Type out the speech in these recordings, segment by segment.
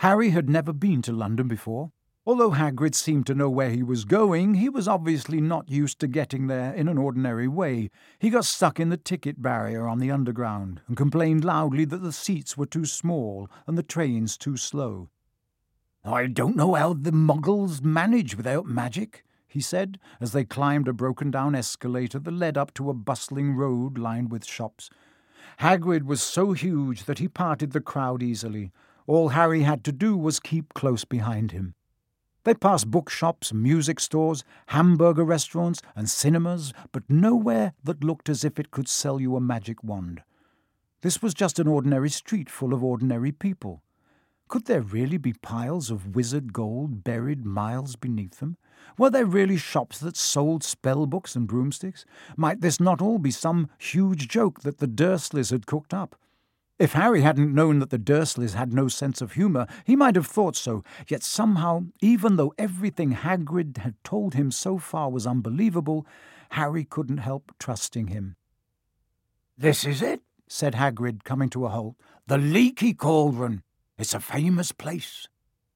Harry had never been to London before. Although Hagrid seemed to know where he was going, he was obviously not used to getting there in an ordinary way. He got stuck in the ticket barrier on the Underground and complained loudly that the seats were too small and the trains too slow. "I don't know how the Muggles manage without magic," he said, as they climbed a broken-down escalator that led up to a bustling road lined with shops. Hagrid was so huge that he parted the crowd easily. All Harry had to do was keep close behind him. They passed bookshops, music stores, hamburger restaurants and cinemas, but nowhere that looked as if it could sell you a magic wand. This was just an ordinary street full of ordinary people. Could there really be piles of wizard gold buried miles beneath them? Were there really shops that sold spell books and broomsticks? Might this not all be some huge joke that the Dursleys had cooked up? If Harry hadn't known that the Dursleys had no sense of humour, he might have thought so, yet somehow, even though everything Hagrid had told him so far was unbelievable, Harry couldn't help trusting him. "This is it," said Hagrid, coming to a halt. "The Leaky Cauldron. It's a famous place."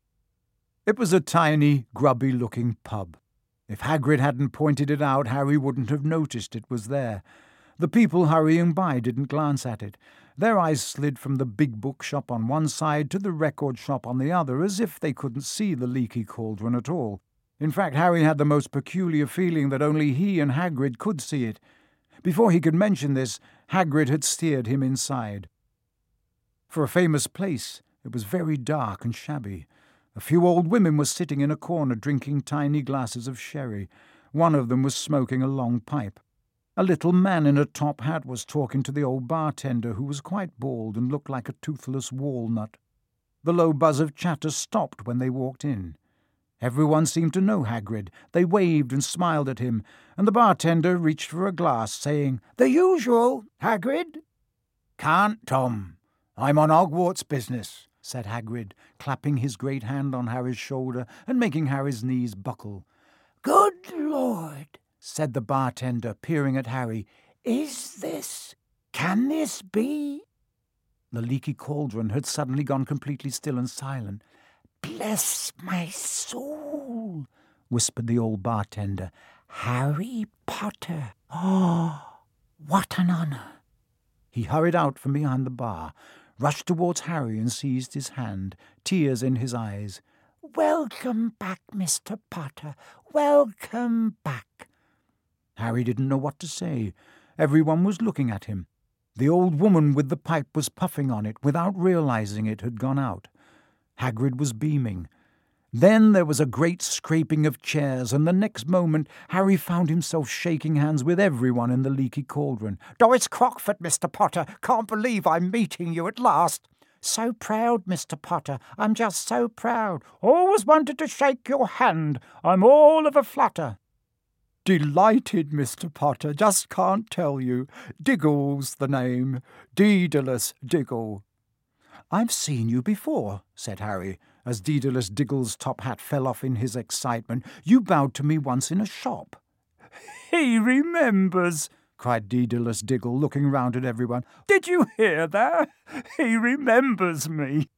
It was a tiny, grubby-looking pub. If Hagrid hadn't pointed it out, Harry wouldn't have noticed it was there. The people hurrying by didn't glance at it. Their eyes slid from the big bookshop on one side to the record shop on the other, as if they couldn't see the Leaky Cauldron at all. In fact, Harry had the most peculiar feeling that only he and Hagrid could see it. Before he could mention this, Hagrid had steered him inside. For a famous place, it was very dark and shabby. A few old women were sitting in a corner drinking tiny glasses of sherry. One of them was smoking a long pipe. A little man in a top hat was talking to the old bartender, who was quite bald and looked like a toothless walnut. The low buzz of chatter stopped when they walked in. Everyone seemed to know Hagrid. They waved and smiled at him, and the bartender reached for a glass, saying, "The usual, Hagrid." "Can't, Tom. I'm on Hogwarts business," said Hagrid, clapping his great hand on Harry's shoulder and making Harry's knees buckle. "Good Lord," said the bartender, peering at Harry. Can this be?" The Leaky Cauldron had suddenly gone completely still and silent. "Bless my soul," whispered the old bartender. "Harry Potter. Oh, what an honour." He hurried out from behind the bar, rushed towards Harry and seized his hand, tears in his eyes. "Welcome back, Mr. Potter. Welcome back." Harry didn't know what to say. Everyone was looking at him. The old woman with the pipe was puffing on it without realizing it had gone out. Hagrid was beaming. Then there was a great scraping of chairs, and the next moment Harry found himself shaking hands with everyone in the Leaky Cauldron. "Doris Crockford, Mr. Potter. Can't believe I'm meeting you at last." "So proud, Mr. Potter. I'm just so proud. Always wanted to shake your hand. I'm all of a flutter." "Delighted, Mr. Potter. Just can't tell you. Diggle's the name. Daedalus Diggle." "I've seen you before," said Harry, as Daedalus Diggle's top hat fell off in his excitement. "You bowed to me once in a shop." "He remembers," cried Daedalus Diggle, looking round at everyone. "Did you hear that? He remembers me."